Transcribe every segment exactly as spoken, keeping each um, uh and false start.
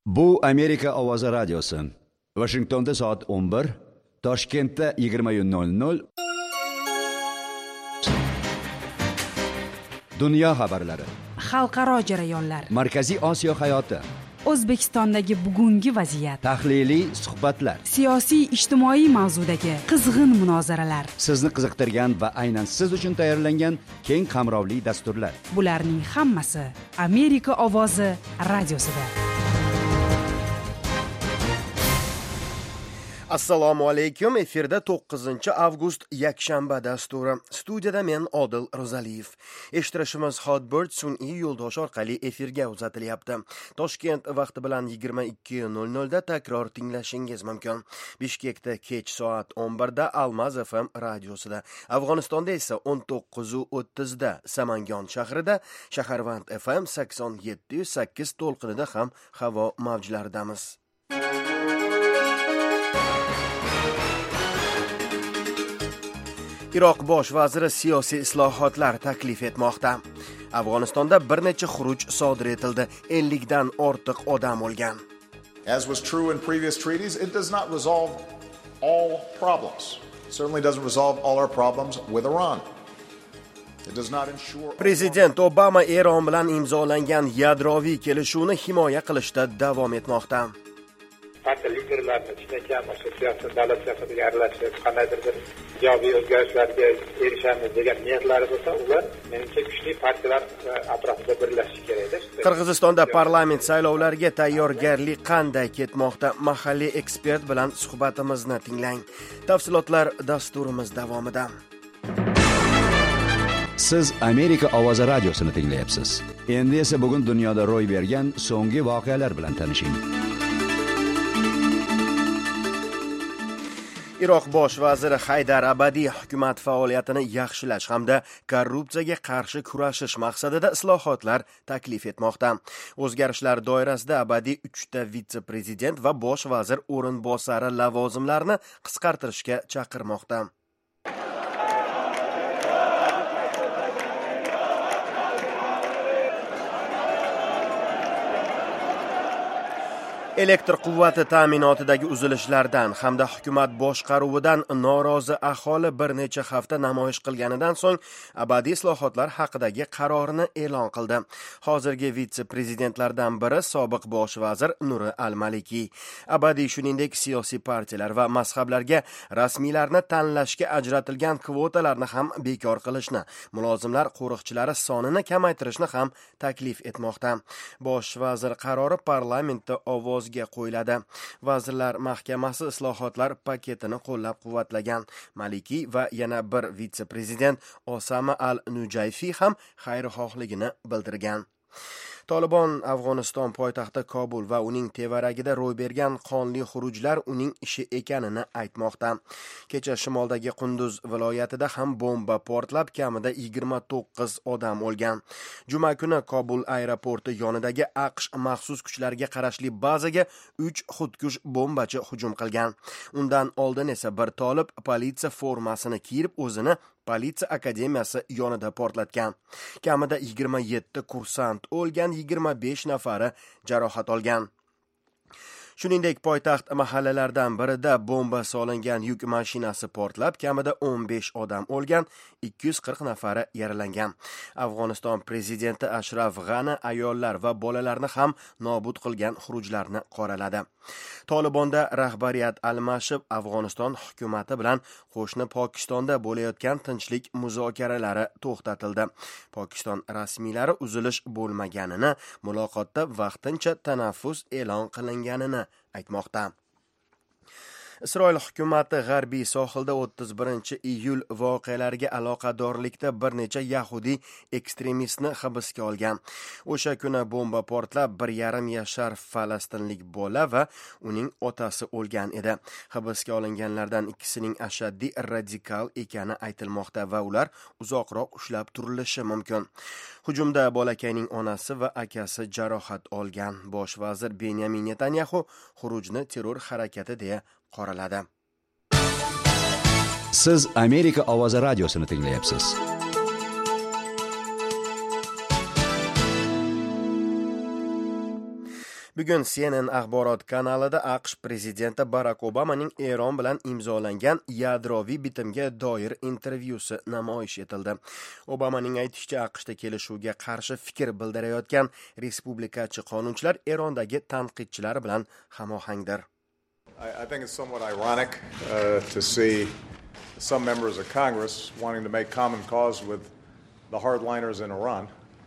Bu Amerika ovozi radiosi. Washingtonda soat o'n bir, Toshkentda yigirma nol nol. Dunyo xabarlari. Xalqaro jarayonlar. Markaziy Osiyo hayoti. O'zbekistondagi bugungi vaziyat. Tahliliy suhbatlar. Siyosiy ijtimoiy mavzudagi qizg'in munozaralar. Sizni qiziqtirgan va aynan siz uchun tayyorlangan keng qamrovli dasturlar. Bularning hammasi Amerika ovozi radiosida. Assalomu alaykum. Efirda to'qqizinchi avgust yakshanba dasturi. Studiyada men Odil Ro'zaliyev. Eshittirishimiz Hotbird sun'iy yo'ldosh orqali efirga uzatilyapti. Toshkent vaqti bilan yigirma ikki nol nol da takror tinglashingiz mumkin. Bishkekda kech soat o'n bir da Almaz F M radiosida. Afg'onistonda esa o'n to'qqiz o'ttiz da Samangon shahrida, Shaharvand F M sakson yetti sakkiz to'lqinida ham havo mavjlaridamiz. Iroq bosh vaziri siyosiy islohotlar taklif etmoqda. Afg'onistonda bir necha xuruj sodir etildi. ellik dan ortiq odam o'lgan. As was true in previous treaties, it does not resolve all problems. It certainly doesn't resolve all our problems with Iran. It does not ensure Prezident Obama Eron bilan imzolangan yadroviy kelishuvni himoya qilishda davom etmoqda. Partiya liderlarining chinakam siyosiy davlat siyosatiga aralashib, qandaydir bir ijobiy o'zgarishlarga erishamiz degan niyatlari bo'lsa, ular menimcha kuchli partiyalar atrofida birlashishi kerak. Qirg'izistonda parlament saylovlariga tayyorgarlik qanday ketmoqda? Mahalliy ekspert bilan suhbatimizni tinglang. Tafsilotlar dasturimiz davomida. Siz Amerika ovozi radiosini tinglayapsiz. Endi esa bugun dunyoda ro'y bergan so'nggi voqealar bilan tanishing. Iroq bosh vaziri Haydar Abadiy hukumat faoliyatini yaxshilash hamda korrupsiyaga qarshi kurashish maqsadida islohotlar taklif etmoqda. O'zgarishlar doirasida Abadiy uchta vitse-prezident va bosh vazir o'rinbosari lavozimlarini qisqartirishga chaqirmoqda. Elektr quvvati ta'minotidagi uzilishlardan hamda hukumat boshqaruvidan norozi aholi bir necha hafta namoyish qilganidan so'ng Abadiy islohotlar haqidagi qarorini e'lon qildi. Hozirgi vitse-prezidentlardan biri sobiq bosh vazir Nuri Al-Maliki. Abadiy shuningdek siyosiy partiyalar va mazhablarga rasmiylarni tanlashga ajratilgan kvotalarni ham bekor qilishni, mulozimlar qo'riqchilari sonini kamaytirishni ham taklif etmoqda. Bosh vazir qarori parlamentda ovoz qo'yiladi. Vazirlar Mahkamasi islohotlar paketini qo'llab-quvvatlagan. Maliki va yana bir vitse-prezident Osama Al-Nujayfi ham xayrixohligini bildirgan. Tolibon Afg'oniston poytaxti Kobul va uning tevaragida ro'y bergan qonli xurujlar uning ishi ekanini aytmoqda. Kecha shimoldagi Qunduz viloyatida ham bomba portlab, kamida yigirma to'qqiz odam o'lgan. Juma kuni Kobul aeroporti yonidagi AQSh maxsus kuchlariga qarashli bazaga uch xudkush bombachi hujum qilgan. Undan oldin esa bir tolib politsiya formasini kiyib o'zini Politsiya akademiyasi yonida portlatgan. Kamida yigirma yetti kursant o'lgan, yigirma besh nafari jarohat olgan. Shuningdek, poytaxt mahallalaridan birida bomba solingan yuk mashinasi portlab, kamida o'n besh odam o'lgan, ikki yuz qirq nafari yaralangan. Afg'oniston prezidenti Ashraf G'ani ayollar va bolalarni ham nobud qilgan xurujlarni qoraladi. Tolibonda rahbariyat almashib, Afg'oniston hukumati bilan qo'shni Pokistonda bo'layotgan tinchlik muzokaralari to'xtatildi. Pokiston rasmiylari uzilish bo'lmaganini, muloqotda vaqtincha tanaffus e'lon qilinganini aytmoqda. Isroil hukumati g'arbiy sohilda o'ttiz birinchi iyul voqealariga aloqadorlikda bir necha yahudiy ekstremistni hibsga olgan. O'sha kuni bomba portlab, bir yarim yashar falastinlik bola va uning otasi o'lgan edi. Hibsga olinganlardan ikkisining ashaddiy radikal ekani aytilmoqda va ular uzoqroq ushlab turilishi mumkin. Hujumda bolakayning onasi va akasi jarohat olgan. Bosh vazir Benyamin Netanyahu xurujni terror harakati deya qoraladi. Siz Amerika ovozi radiosini tinglayapsiz. Bugun C N N axborot kanalida AQSh prezidenti Barack Obamaning Eron bilan imzolangan yadroviy bitimga doir intervyusi namoyish etildi. Obamaning aytishicha, AQShda kelishuvga qarshi fikr bildirayotgan respublikachi qonunchilar Erondagi tanqidchilar bilan hamohangdir. I, I think it's somewhat ironic uh, to see some members of Congress wanting to make common cause with the hardliners in Iran.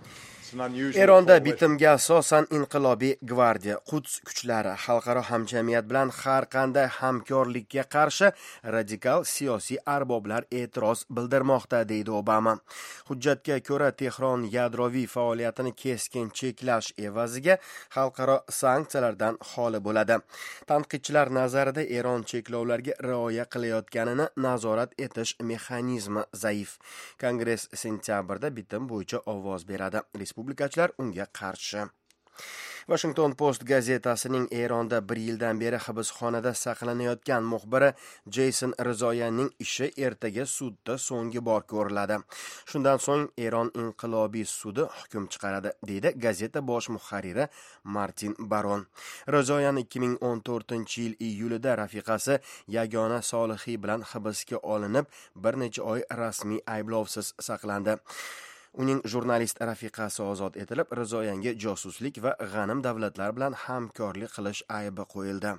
Eronda bitimga asosan inqilobiy gvardiya, Quds kuchlari xalqaro hamjamiyat bilan har qanday hamkorlikka qarshi radikal siyosiy arboblar e'tiroz bildirmoqda, deydi Obama. Hujjatga ko'ra Tehron yadroviy faoliyatini keskin cheklash evaziga xalqaro sanksiyalardan xoli bo'ladi. Tanqidchilar nazarida Eron cheklovlarga rioya qilayotganini nazorat etish mexanizmi zaif. Kongress sentyabrda bitim bo'yicha ovoz beradi. Respublikachilar unga qarshi. Washington Post gazetasining Eronda bir yildan beri hibsxonada saqlanayotgan muxbiri Jason Rizoyanning ishi ertaga sudda so'nggi bor ko'riladi. Shundan so'ng Eron inqilobiy sudi hukm chiqaradi, deydi gazeta bosh muharriri Martin Baron. Rizoyan ikki ming o'n to'rtinchi yil iyulida rafiqasi Yagona Solihiy bilan hibsga olinib, bir necha oy rasmiy ayblovsiz saqlandi. Uning jurnalist rafiqasi ozod etilib, Rizoyanga josuslik va g'anim davlatlar bilan hamkorlik qilish aybi qo'yildi.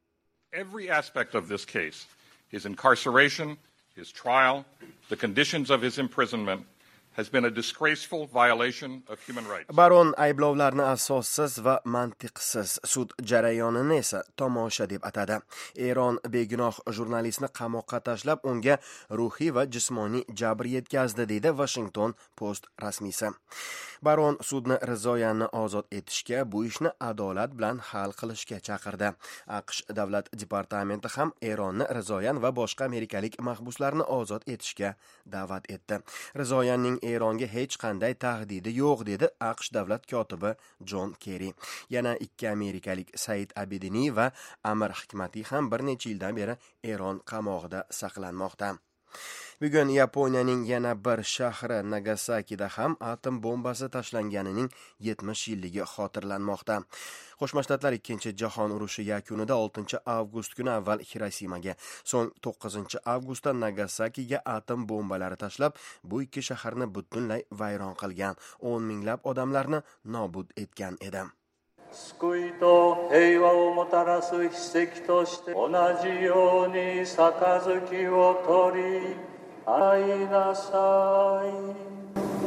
Every aspect of this case, his incarceration, his trial, the conditions of his imprisonment has been a disgraceful violation of human rights. Baron ayblovlarni asossiz va mantiqsiz, sud jarayonini esa tomosha deb atadi. Eron begunoh jurnalistni qamoqqa tashlab, unga ruhiy va jismoniy jabr yetkazdi, deydi Washington Post rasmiysi. Baron sudni Rizoyanni ozod etishga, bu ishni adolat bilan hal qilishga chaqirdi. AQSh davlat departamenti ham Eronni Rizoyan va boshqa amerikalik mahbuslarni ozod etishga da'vat etdi. Rizoyanning Eronga hech qanday tahdidi yo'q, dedi AQSh davlat kotibi John Kerry. Yana ikki amerikalik Said Abedini va Amir Hikmati ham bir necha yildan beri Eron qamog'ida saqlanmoqda. Bugun Yaponiyaning yana bir shahri Nagasakida ham atom bombasi tashlanganining yetmish yilligi xotirlanmoqda. Qo'shma Shtatlar ikkinchi jahon urushi yakunida oltinchi avgust kuni avval Hirosimaga, so'ng to'qqizinchi avgustda Nagasakiga atom bombalari tashlab, bu ikki shaharni butunlay vayron qilgan, o'n minglab odamlarni nobud etgan edi. 救いと平和をもたらす筆跡として同じように杯を取り会いなさい。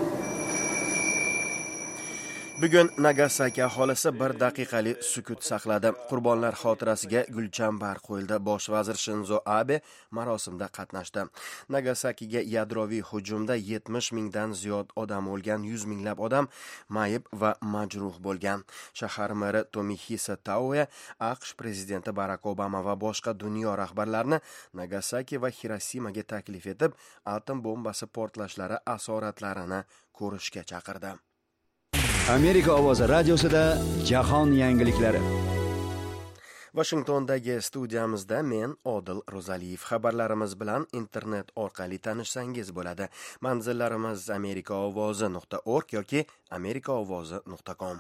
Bugun Nagasaki aholisi bir daqiqalik sukut saqladi. Qurbonlar xotirasiga gulchambar qo'yildi. Bosh vazir Shinzo Abe marosimda qatnashdi. Nagasakiga yadroviy hujumda yetmish mingdan ziyod odam o'lgan, yuz minglab odam mayib va majruh bo'lgan. Shahar meri Tomihisa Taue AQSh prezidenti Barack Obama va boshqa dunyo rahbarlarini Nagasaki va Hirosimaga taklif etib, atom bombasi portlashlari asoratlarini ko'rishga chaqirdi. Amerika ovozi radiosida jahon yangiliklari. Washingtondagi studiyamizda men Odil Ro'zaliyev. Xabarlarimiz bilan internet orqali tanishsangiz bo'ladi. Manzillarimiz amerika ovozi nuqta org yoki amerika ovozi nuqta com.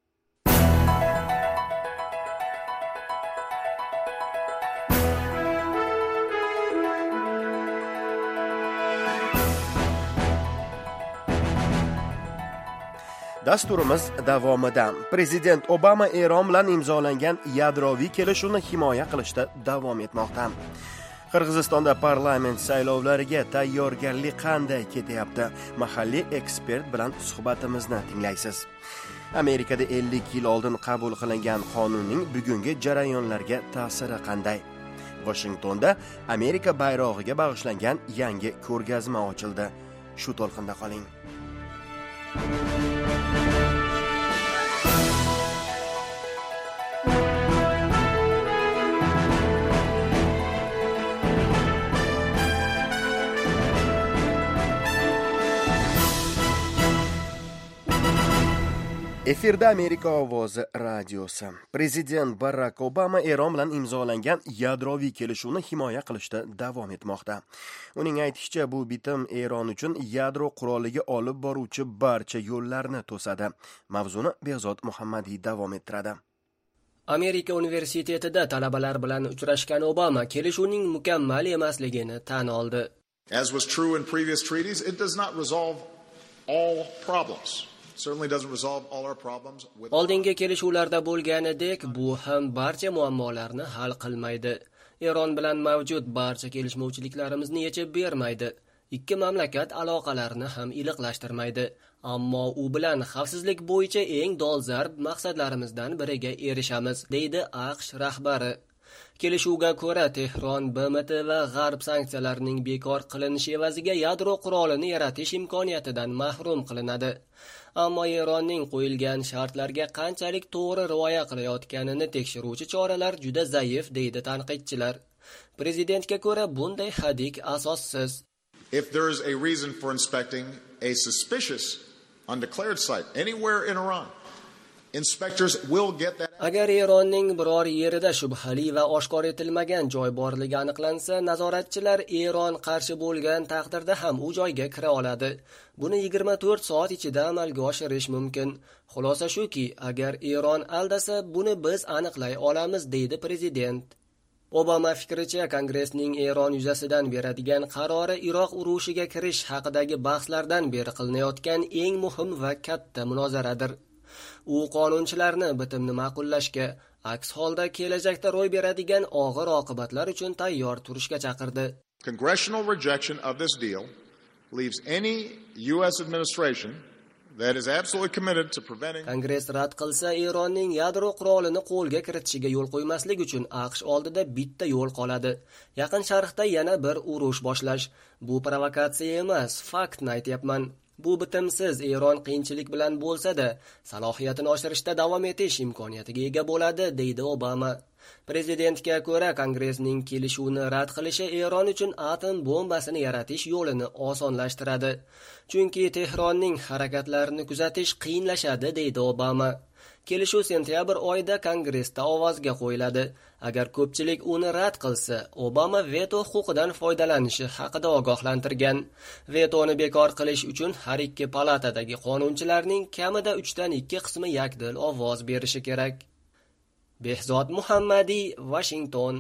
Dasturimiz davomida Prezident Obama Eron bilan imzolangan yadroviy kelishuvni himoya qilishda davom etmoqda. Qirg'izistonda parlament saylovlariga tayyorgarlik qanday ketyapti? Mahalliy ekspert bilan suhbatimizni tinglaysiz. Amerikada ellik yil oldin qabul qilingan qonunning bugungi jarayonlarga ta'siri qanday? Washingtonda Amerika bayrog'iga bag'ishlangan yangi ko'rgazma ochildi. Shu to'lqinda qoling. Efirda Amerika ovozi radiosi. Prezident Barack Obama Eron bilan imzolangan yadroviy kelishuvni himoya qilishda davom etmoqda. Uning aytishicha, bu bitim Eron uchun yadro quroliga olib boruvchi barcha yo'llarni to'sadi. Mavzuni Behzod Muhammadiy davom ettiradi. Amerika universitetida talabalar bilan uchrashgan Obama kelishuvning mukammal emasligini tan oldi. As was true in previous treaties, it does not resolve all problems. Certainly doesn't resolve all our problems with Oldingi kelishuvlarda bo'lganidek, bu ham barcha muammolarni hal qilmaydi. Eron bilan mavjud barcha kelishmovchiliklarimizni yechib bermaydi. Ikki mamlakat aloqalarini ham iliqlashtirmaydi. Ammo u bilan xavfsizlik bo'yicha eng dolzarb maqsadlarimizdan biriga erishamiz, deydi AQSh rahbari. Kelishuvga ko'ra Tehron B M T va G'arb sanksiyalarining bekor qilinishi evaziga yadro qurolini yaratish imkoniyatidan mahrum qilinadi. Ammo Eronning qo'yilgan shartlarga qanchalik to'g'ri rioya qilayotganini tekshiruvchi choralar juda zaif, deydi tanqidchilar. Prezidentga ko'ra bunday hadik asossiz. If there is a reason for inspecting a suspicious undeclared site anywhere in Iran, inspectors will get that. Agar Eronning biror yerida shubhali va oshkor etilmagan joy borligi aniqlansa, nazoratchilar Eron qarshi bo'lgan taqdirda ham u joyga kira oladi. Buni yigirma to'rt soat ichida amalga oshirish mumkin. Xulosa shuki, agar Eron aldasa, buni biz aniqlay olamiz, deydi prezident. Obama fikricha, Kongressning Eron yuzasidan beradigan qarori Iroq urushiga kirish haqidagi bahslardan beri qilinayotgan eng muhim va katta munozaradir. U qonunchilarni bitimni ma'qullashga, aks holda kelajakda ro'y beradigan og'ir oqibatlar uchun tayyor turishga chaqirdi. Congressional rejection of this deal leaves any U S administration that is absolutely committed to preventing. Kongress rad qilsa, Eronning yadro qurolini qo'lga kiritishiga yo'l qo'ymaslik uchun AQSh oldida bitta yo'l qoladi. Yaqin Sharqda yana bir urush boshlash. Bu provokatsiya emas, faktni aytyapman. Bu bitimsiz Eron qiyinchilik bilan bo'lsa-da, salohiyatini oshirishda davom etish imkoniyatiga ega bo'ladi, deydi Obama. Prezidentga ko'ra, Kongressning kelishuvni rad qilishi Eron uchun atom bombasini yaratish yo'lini osonlashtiradi. Chunki Tehronning harakatlarini kuzatish qiyinlashadi, deydi Obama. Kelishuv sentyabr oyida Kongressda ovozga qo'yiladi. Agar ko'pchilik uni rad qilsa, Obama veto huquqidan foydalanishi haqida ogohlantirgan. Vetoni bekor qilish uchun har ikki palatadagi qonunchilarning kamida uchdan ikki qismi yakdil ovoz berishi kerak. Behzod Muhammadiy, Washington.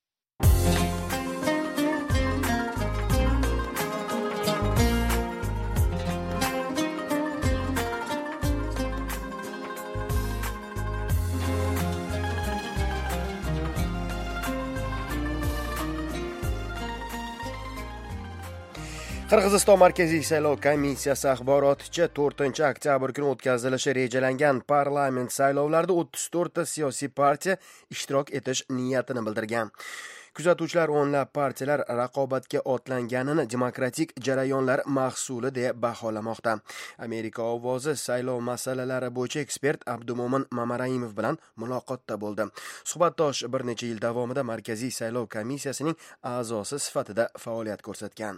Qirg'iziston Markaziy saylov komissiyasi axboroticha to'rtinchi oktyabr kuni o'tkazilishi rejalangan parlament saylovlarida o'ttiz to'rtta siyosiy partiya ishtirok etish niyatini bildirgan. Kuzatuvchilar o'nlab partiyalar raqobatga otlanganini demokratik jarayonlar mahsuli deb baholamoqda. Amerika ovozi saylov masalalari bo'yicha ekspert Abdumo'min Mamarayimov bilan muloqotda bo'ldi. Suhbatdosh bir necha yil davomida Markaziy saylov komissiyasining a'zosi sifatida faoliyat ko'rsatgan.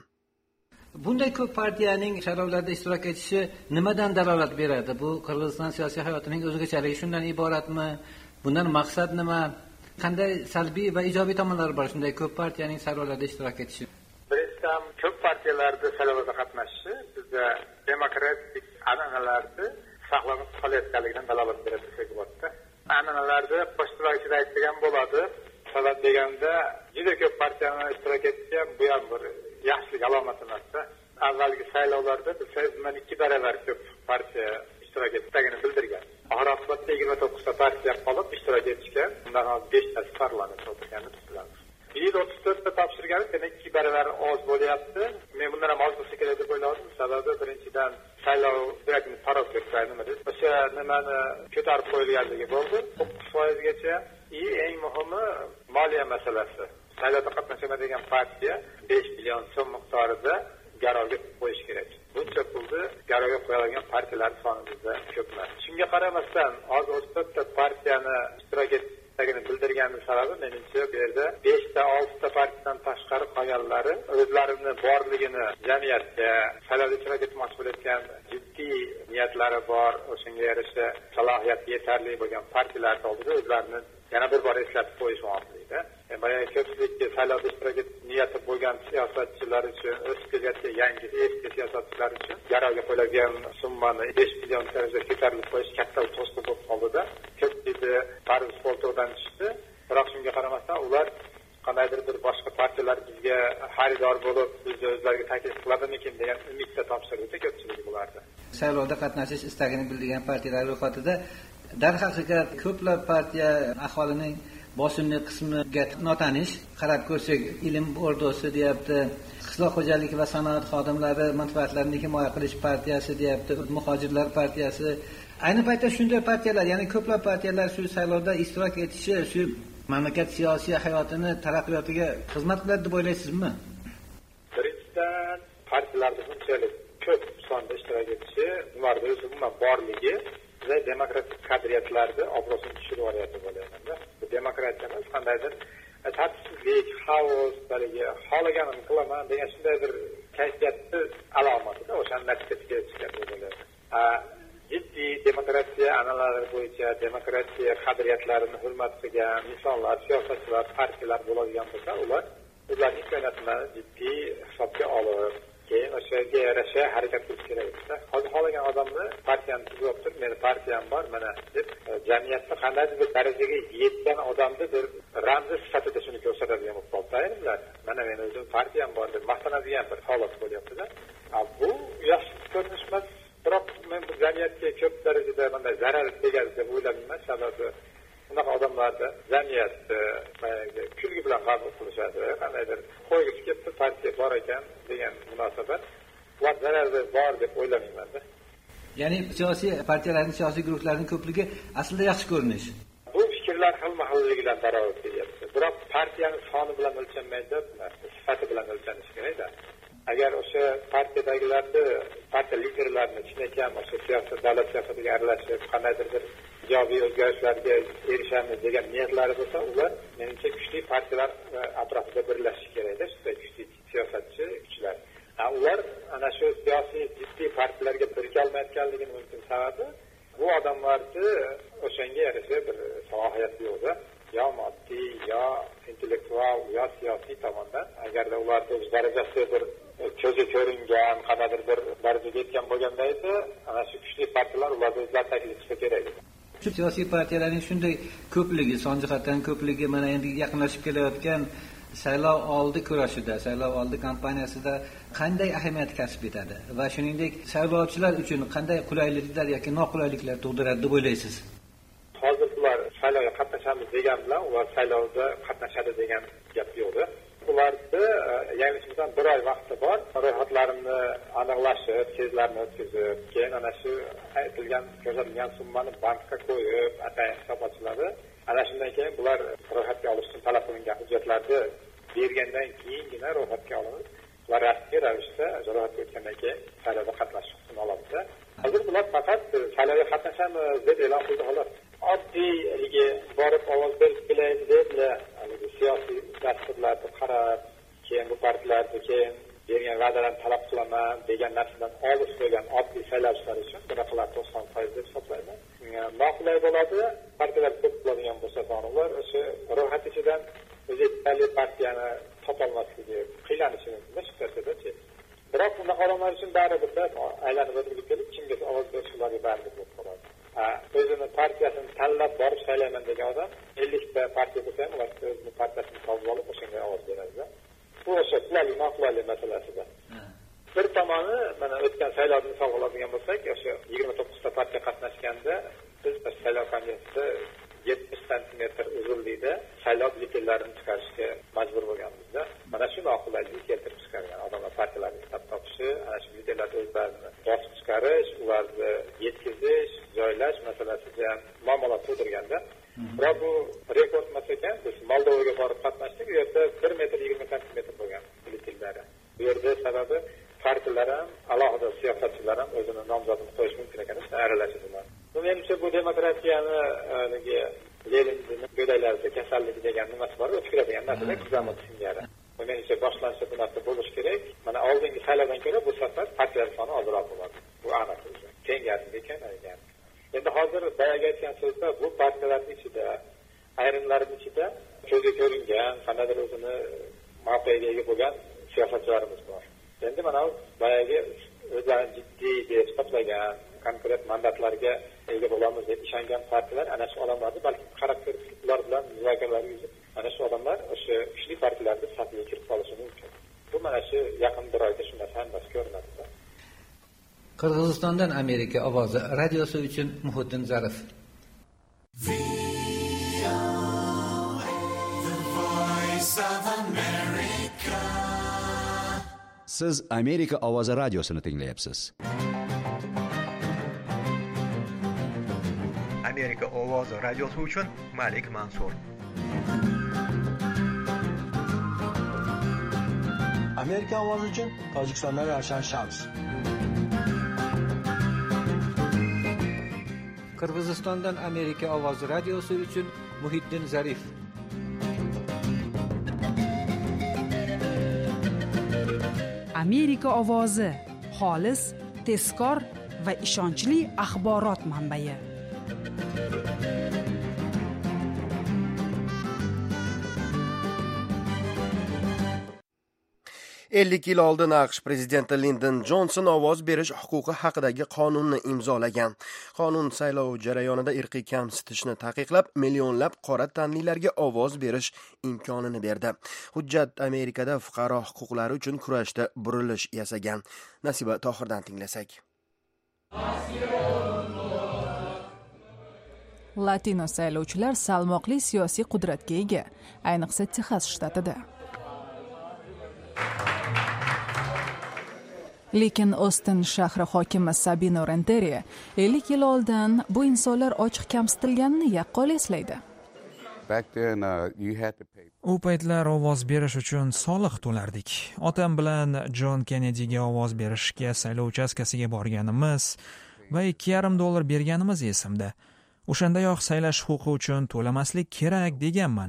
Bunday ko'p partiyaning saylovlarda ishtirok etishi nimadan dalolat beradi? Bu Qirg'iziston siyosiy hayotining o'zgachaligi shundan iboratmi? Bundan maqsad nima? Qanday salbiy va ijobiy tomonlari bor shunday ko'p partiyaning saylovlarda ishtirok etishi? Birinchidan, ko'p partiyalarda saylovda qatnashishi bizda demokratik an'analarni saqlanib qolayotganligidan dalolat beradi desak bo'ladi. An'analarda qo'shtirokchilar aytgan bo'ladi. Sabab deganda, juda ko'p partiyaning ishtirok etishi bu ham bir yaxshilik alomat emas. Avvalgi saylovlarda bizdan ikki barobar ko'p partiya ishtirok etganini bildirgan. Oxir oqibatda yigirma to'qqizta partiya qolib ishtirok etishgan. Undan hozir beshtasi parlament o'tirgani tutiladi. yil o'ttiz to'rtta topshirgani demak ikki barobar oz bo'lyapti. Men bundan ham oz bo'lsa kerak deb o'yladim. Sababi birinchidan saylov direktni taraf etgan nima deb. O'sha nimani ko'tarib qo'yilganligi bo'ldi. to'qqiz foizgacha. Eng muhimi moliya masalasi. Saylovda qatnashmaydigan partiya besh million so'm miqdorida garovga qo'yish kerak. Buncha pulni garovga qo'yilgan partiyalar soni bizda ko'p emas. Shunga qaramasdan, hozir o'ttiz to'rtta partiyani ishtirok etganini bildirganning sababi menimcha bu yerda beshta oltita partiyadan tashqari qolganlari o'zlarini borligini jamiyatga saylovda ishtirok etmoqchi bo'layotgan jiddiy niyatlari bor, o'shanga yarasha salohiyati yetarli bo'lgan partiyalar oldida o'zlarini yana bir bor eslatib qo'yish muhimligida. Boyagi ko'pchilikka saylovda ishtirok etish niyati bo'lgan siyosatchilar uchun, o'sib kelayotgan yangi eski siyosatchilar uchun garovga qo'yilgan summani besh million darajada ko'tarib qo'yish katta to'siq bo'lib qoldida. Ko'pchilikni qarz poltodan xaridor bo'lib bizni o'zlariga taklif qiladimikin degan umidda topshirdi ko'pchilik bularni. Saylovda qatnashish istagini bildirgan partiyalar ro'yxatida darhaqiqat ko'plab partiya aholining bosimli qismiga notanish. Qarab ko'rsak, ilm ordosi deyapti, qishloq xo'jaligi va sanoat xodimlari manfaatlarini himoya qilish partiyasi deyapti, muhojirlar partiyasi. Ayni paytda shunday partiyalar, ya'ni ko'plab partiyalar shu saylovda ishtirok etishi shu mamlakat siyosiy hayotini taraqqiyotiga xizmat qiladi deb o'ylaysizmi? Birinchidan, partiyalarda bunchalik ko'p sonda ishtirok etishi, ularda o'zi umuman borligi va demokratik qadriyatlarni obro'sini tushirib yuboryapti bo'layapti. Bu demokratiya emas, qandaydir tartibsizlik, xaos, balki xohlaganimni qilaman degan shunday bir kayfiyatni alomatida o'sha natijasiga chiqadi bo'layapti. Jiddiy demokratiya an'analari bo'yicha demokratiya qadriyatlarini hurmat qilgan insonlar, siyosatchilar, partiyalar bo'ladigan bo'lsa, ular o'zlarining imkoniyatini jiddiy hisobga olib, keyin o'shaga yarasha harakat qilish kerak. Hozir xohlagan odamni partiyani tuzib turib, meni partiyam bor, mana deb jamiyatda qandaydir bir darajaga yetgan odamni bir ramzi sifatida shuni ko'rsatadigan bo'lib qolsa, mana meni o'zim partiyam bor deb maqtanadigan bir holat bo'lyapti-da. Bu yaxshi ko'rinish emas. Biroq men bu jamiyatga ko'p darajada bunday zarar tegadi deb o'ylamayman. Sababi unaqa odamlarni jamiyatni kulgi bilan qabul qilishadi. Qandaydir qo'ygisi ketdi, partiya bor ekan degan munosabat ular zarari bor deb o'ylamayman-da. Ya'ni siyosiy partiyalarning, siyosiy guruhlarning ko'pligi aslida yaxshi ko'rinish. Bu fikrlar xilma-xilligi bilan barobar kelyapti. Biroq partiyani soni bilan o'lchanmaydi, sifati bilan o'lchanishi kerak-da. Agar o'sha partiyadagilarni, partiya liderlarini chinakam o'sha siyosat, davlat siyosatiga aralashib, qandaydir bir ijobiy o'zgarishlarga erishamiz degan niyatlari bo'lsa, ular menimcha kuchli partiyalar atrofida birlashishi kerak-da, shunday kuchli siyosatchi kuchlar. Ular ana shu siyosiy jiddiy partiyalarga birga olmayotganligini mumkin sababi bu odamlarni o'shanga yarasha bir salohiyati yo'q-da. Yo moddiy, yo intellektual, yo siyosiy tomondan agarda ularni o'z darajasi bir ko'zi ko'ringan, qanaqadir bir darajaga yetgan bo'lganda esa, ana shu kuchli partiyalar ularga o'zlari taklif qilsa kerak. Shu siyosiy partiyalarning shunday ko'pligi, son jihatdan ko'pligi mana endi yaqinlashib kelayotgan saylov oldi kurashida, saylov oldi kampaniyasida qanday ahamiyat kasb etadi va shuningdek saylovchilar uchun qanday qulayliklar yoki noqulayliklar tug'diradi deb o'ylaysiz? Hozir ular saylovga qatnashamiz degan bilan ular saylovda qatnashadi degan gap yo'q-da. Ularda yanglishimizdan bir oy vaqti bor. Ro'yxatlarimni aniqlashib, tezlarni o'tkazib, keyin ana shu aytilgan, ko'rsatilgan summani bankka qo'yib, atayin hisob ochiladi. Ana shundan keyin bular ro'yxatga olish uchun talab qilingan hujjatlarni bergandan keyingina ro'yxatga olinib, ular rasmiy ravishda ro'yxatga o'tgandan keyin saylovda qatnashish huquqini oladi. Hozir bular faqat saylovga qatnashamiz deb e'lon qildi xolos. Oddiyligi borib ovoz berib kelaydi deblar, haligi siyosiy dasturlarni qarab, keyin bu partiyalarga keyin bergan va'dalarni talab qilaman degan narsadan olis bo'lgan oddiy saylovchilar uchun bunaqalar to'qson foiz deb hisoblayman. Noqulay bo'ladi, partiyalar ko'p bo'ladigan bo'lsa, ular o'sha ro'yxat ichidan o'zi tayyorli partiyani topolmasligi qiylanishi mumkin shubhasiz-chi. Biroq bunaqa odamlar uchun baribir aylanib o'tib kelib, kimga ovoz berishlariga baribir bo'lib qoladi. O'zini partiyasini tanlab borib saylayman degan odam ellikta partiya bo'lsa ham ular o'zini partiyasini topib olib o'shanga ovoz beradi. Bu o'sha qulaylik, noqulaylik masalasida. Bir tomoni, mana o'tgan saylovni misol oladigan bo'lsak, o'sha yigirma to'qqizta partiya qatnashganda biz saylov komissiyasida yetmish santimetr uzunlikda saylov byulletenlarini chiqarishga majbur bo'lganmizda. Mana shu noqulaylikni keltirib chiqargan odamlar partiyalarni hisob topishi, ana shu byulletenlarni o'zlarini bosib chiqarish, ularni yetkazish, joylash masalasida muammolar tug'dirganda. Biroq bu rekord emas ekan. Biz Moldovaga borib qatnashdik, u yerda bir metr yigirma santimetr bo'lgan byulletenlari. Bu yerda sababi partiyalar ham, alohida siyosatchilar ham o'zini nomzodini qo'yish mumkin ekan, shunday aralashadilar. Bu menimcha bu demokratiyani haligi Leninning go'daklarida kasallik degan nimasi bor, o'tkazadigan narsa kuzamat singari. Bu menimcha boshlansa bu narsa bo'lish kerak. Mana oldingi saylovdan ko'ra bu safar partiyalar soni ozroq bo'ladi. Bu aniq o'zi. Kengaydi ekan. Endi hozir boyaga aytgan so'zda bu partiyalarning ichida, ayrimlarining ichida ko'zga ko'ringan, qandaydir o'zini mavqega ega bo'lgan siyosatchilarimiz bor. Endi mana boyaga o'zlarini jiddiy deb hisoblagan, konkret mandatlarga ega bo'lamiz deb ishongan partiyalar ana shu odamlarni balki qarab ko'rib, ular bilan muzokaralar yuzib, ana shu odamlar o'sha kuchli partiyalarning safiga kirib qolishi mumkin. Qirg'izistondan Amerika ovozi radiosi uchun Muhiddin Zarif. Siz Amerika ovozi radiosini tinglayapsiz. Amerika ovozi radiosi uchun Malik Mansur. Amerika ovozi uchun Tojikistondan Ravshan Shams. Qirg'izistondan Amerika ovozi radiosi uchun Muhiddin Zarif. Amerika ovozi xolis, tezkor va ishonchli axborot manbai. ellik yil oldin AQSh prezidenti Lyndon Johnson ovoz berish huquqi haqidagi qonunni imzolagan. Qonun saylov jarayonida irqiy kamsitishni taqiqlab, millionlab qora tanlilarga ovoz berish imkonini berdi. Hujjat Amerikada fuqaro huquqlari uchun kurashda burilish yasagan. Nasiba Tohirdan tinglasak. Latino saylovchilar salmoqli siyosiy qudratga ega, ayniqsa Texas shtatida. Lekin Ostin shahri hokimi Sabino Renteri ellik yil oldin bu insonlar ochiq kamsitilganini yaqqol eslaydi. U paytlar ovoz berish uchun soliq to'lardik. Otam bilan John Kennedyga ovoz berishga saylov uchastkasiga borganimiz va ikki yarim dollar berganimiz esimda. O'shandayoq saylash huquqi uchun to'lamaslik kerak deganman.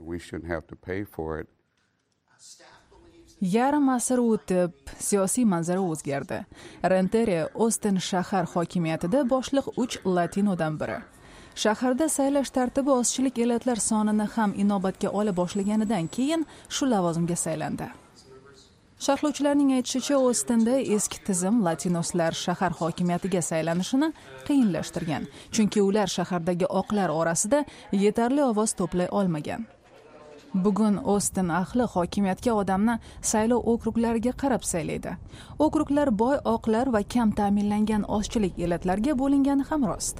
Yarim asr o'tib, siyosiy manzara o'zgardi. Renteri Ostin shahar hokimiyatida boshliq uch latinodan biri. Shaharda saylash tartibi ozchilik elatlar sonini ham inobatga ola boshlaganidan keyin shu lavozimga saylandi. Sharhlovchilarning aytishicha, Ostinda eski tizim latinoslar shahar hokimiyatiga saylanishini qiyinlashtirgan, chunki ular shahardagi oqlar orasida yetarli ovoz to'play olmagan. Bugun Ostin ahli hokimiyatga odamni saylov okruglariga qarab saylaydi. Okruglar boy oqlar va kam ta'minlangan ozchilik elatlarga bo'lingani ham rost.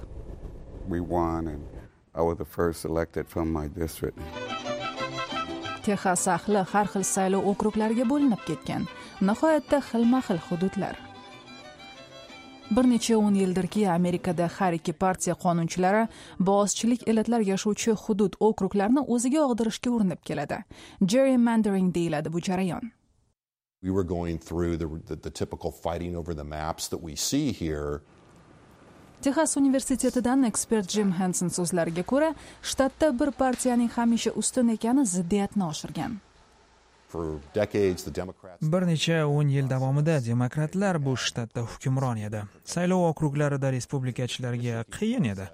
Texas ahli har xil saylov okruglariga bo'linib ketgan. Nihoyatda xilma-xil hududlar. Bir necha o'n yildirki Amerikada har ikki partiya qonunchilari bozchilik elatlar yashovchi hudud okruglarni o'ziga og'dirishga urinib keladi. Gerrymandering deyiladi bu jarayon. We were going through the, the, the typical fighting over the maps that we see here. Texas universitetidan ekspert Jim Hansen so'zlariga ko'ra, shtatda bir partiyaning hamisha ustun ekani ziddiyatni oshirgan. Bir necha o'n yil davomida demokratlar bu shtatda hukmron edi. Saylov okruglarida respublikachilarga qiyin edi.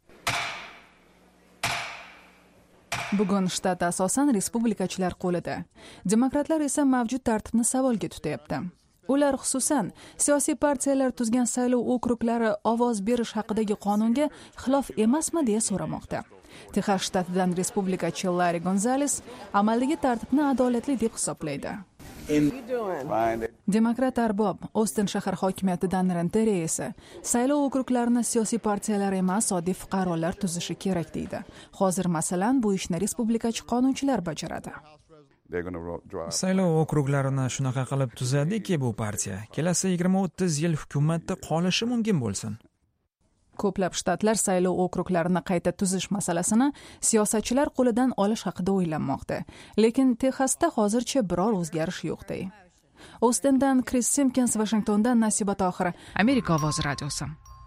Bugun shtat asosan respublikachilar qo'lida. Demokratlar esa mavjud tartibni savolga tutyapti. Ular xususan siyosiy partiyalar tuzgan saylov okruglari ovoz berish haqidagi qonunga xilof emasmi deya so'ramoqda. Texas shtatidan respublikachi Larry Gonzales amaldagi tartibni adolatli deb hisoblaydi. Demokrat arbob Ostin shahar hokimiyatidan Renteri esa saylov okruglarini siyosiy partiyalar emas, oddiy fuqarolar tuzishi kerak deydi. Hozir masalan bu ishni respublikachi qonunchilar bajaradi. Saylov okruglarini shunaqa qilib tuzadiki bu partiya kelasi yigirma o'ttiz yil hukumatda qolishi mumkin bo'lsin. Ko'plab shtatlar saylov okruklarini qayta tuzish masalasini siyosatchilar qo'lidan olish haqida o'ylanmoqda. Lekin Texasda hozircha biror o'zgarish yo'qday. Ostindan Chris Simpkins, Washingtondan Nasiba Tohir, Amerika ovozi radiosi.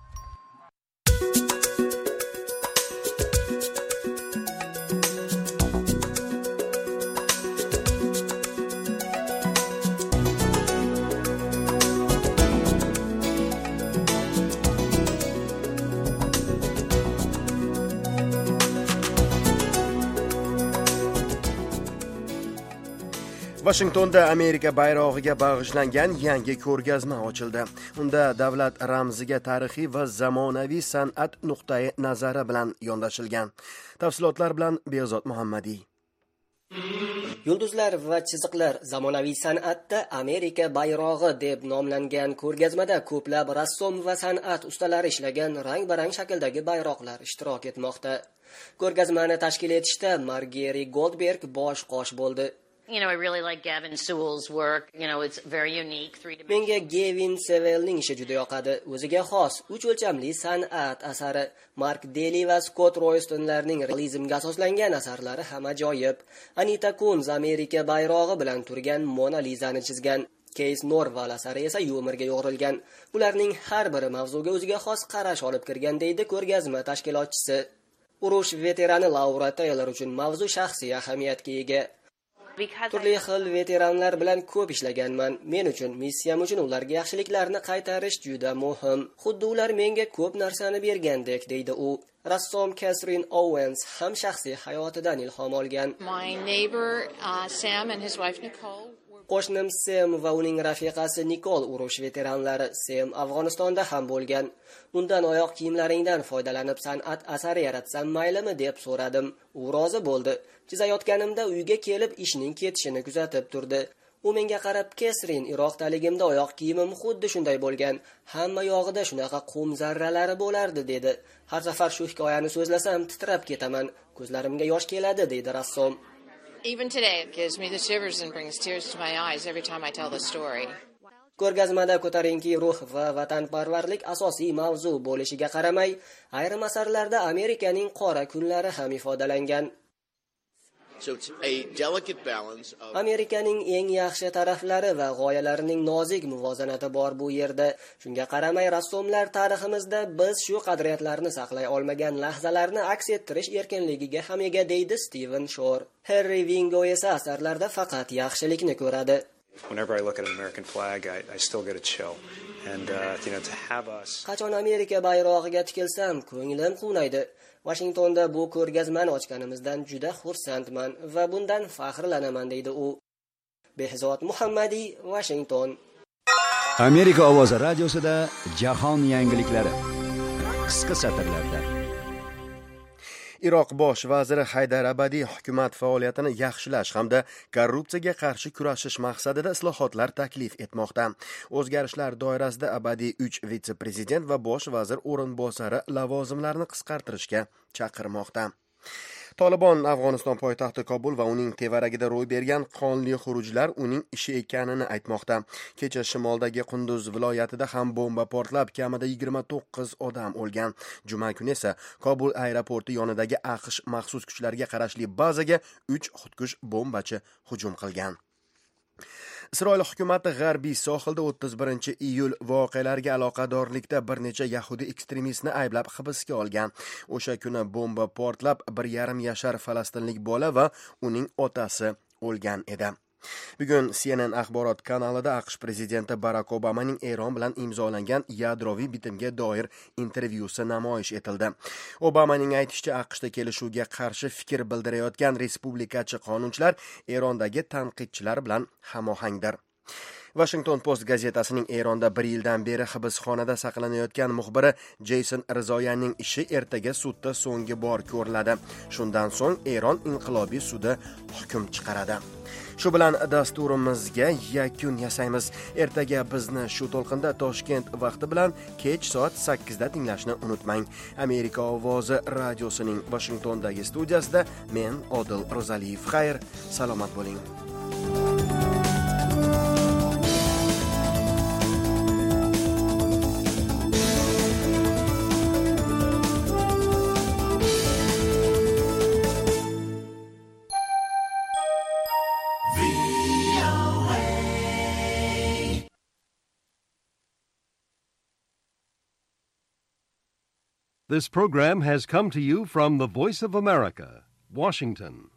Washingtonda Amerika bayrog'iga bag'ishlangan yangi ko'rgazma ochildi. Unda davlat ramziga tarixiy va zamonaviy san'at nuqtai nazari bilan yondashilgan. Tafsilotlar bilan Behzod Muhammadiy. Yulduzlar va chiziqlar zamonaviy san'atda Amerika bayrog'i deb nomlangan ko'rgazmada ko'plab rassom va san'at ustalari ishlagan rang-barang shakldagi bayroqlar ishtirok etmoqda. Ko'rgazmani tashkil etishda Margeri Goldberg bosh qosh bo'ldi. You know, I really like Gavin Sewell's work. You know, it's very unique, three-dimensional. Menga Gavin Sewellning ishi juda yoqadi. O'ziga xos, uch o'lchamli san'at asari. Mark Daly va Scott Roystonlarning realizmga asoslangan asarlari ham ajoyib. Anita Kunz Amerika bayrog'i bilan turgan Mona Lisani chizgan. Keys Norval asari esa yumorga yo'g'rilgan. Ularning har biri mavzuga o'ziga xos qarash olib kirgan, deydi ko'rgazma tashkilotchisi. Urush veterani Laura Taylor uchun mavzu shaxsiy ahamiyatga ega. Turli xil veteranlar bilan ko'p ishlaganman. Men uchun, missiyam uchun ularga yaxshiliklarni qaytarish juda muhim. Xuddi ular menga ko'p narsani bergandek, deydi u. Rassom Catherine Owens ham shaxsiy hayotidan ilhom olgan. My neighbor uh, Sam and his wife Nicole. Qo'shnim Sam va uning rafiqasi Nicole urush veteranlari. Sam Afg'onistonda ham bo'lgan. Undan oyoq kiyimlaringdan foydalanib san'at asari yaratsam maylimi deb so'radim. U rozi bo'ldi. Chizayotganimda uyga kelib ishning ketishini kuzatib turdi. U menga qarab, "Kesrin, Iroqdaligimda oyoq kiyimim xuddi shunday bo'lgan. Hamma yog'ida shunaqa qum zarralari bo'lardi", dedi. Har safar shu hikoyani so'zlasam titrab ketaman. Ko'zlarimga yosh keladi, deydi rassom. Even today it gives me the shivers and brings tears to my eyes every time I tell the story. Ko'rgazmada ko'tarinki ruh va vatanparvarlik asosiy mavzu bo'lishiga qaramay, ayrim asarlarda Amerikaning qora kunlari ham ifodalangan. So it's a delicate balance of... Amerikaning eng yaxshi taraflari va g'oyalarining nozik muvozanati bor bu yerda. Shunga qaramay rassomlar tariximizda biz shu qadriyatlarni saqlay olmagan lahzalarni aks ettirish erkinligiga ham ega, deydi Steven Shore. Harry Wingo esa asarlarda faqat yaxshilikni ko'radi. Whenever I look at an American flag, I, I still get a chill. And uh, you know, to have us... Qachon Amerika bayrog'iga tikilsam, ko'nglim quvnaydi. Washingtonda bu ko'rgazmani ochganimizdan juda xursandman va bundan faxrlanaman, deydi u. Behzod Muhammadiy, Washington. Amerika ovozi radiosida jahon yangiliklari. Qisqa satrlarda. Iroq bosh vaziri Haydar Abadiy hukumat faoliyatini yaxshilash hamda korrupsiyaga qarshi kurashish maqsadida islohotlar taklif etmoqda. O'zgarishlar doirasida Abadiy uch vitse-prezident va bosh vazir o'rinbosari lavozimlarini qisqartirishga chaqirmoqda. Tolibon Afg'oniston poytaxti Kobul va uning tevaragida ro'y bergan qonli xurujlar uning ishi ekanini aytmoqda. Kecha shimoldagi Qunduz viloyatida ham bomba portlab, kamida yigirma to'qqiz odam o'lgan. Juma kuni esa Kobul aeroporti yonidagi AQSh maxsus kuchlarga qarashli bazaga uch xudkush bombachi hujum qilgan. Isroil hukumati g'arbiy sohilda o'ttiz birinchi iyul voqealariga aloqadorlikda bir necha yahudi ekstremistni ayblab hibsga olgan. O'sha kuni bomba portlab, bir yarim yashar falastinlik bola va uning otasi o'lgan edi. Bugun C N N axborot kanalida AQSh prezidenti Barack Obamaning Eron bilan imzolangan yadroviy bitimga doir intervyusi namoyish etildi. Obamaning aytishicha, AQShda kelishuvga qarshi fikr bildirayotgan respublikachi qonunchilar Erondagi tanqidchilar bilan hamohangdir. Washington Post gazetasining Eronda bir yildan beri hibsxonada saqlanayotgan muxbiri Jason Rizoyanning ishi ertaga sudda so'nggi bor ko'riladi. Shundan so'ng Eron inqilobiy sudi hukm chiqaradi. Shu bilan dasturimizga yakun yasaymiz. Ertaga bizni shu to'lqinda Toshkent vaqti bilan kech soat sakkizda tinglashni unutmang. Amerika ovozi radiosining Washingtondagi studiyasida men Odil Rozaliyev. Xayr, salomat bo'ling. This program has come to you from the Voice of America, Washington.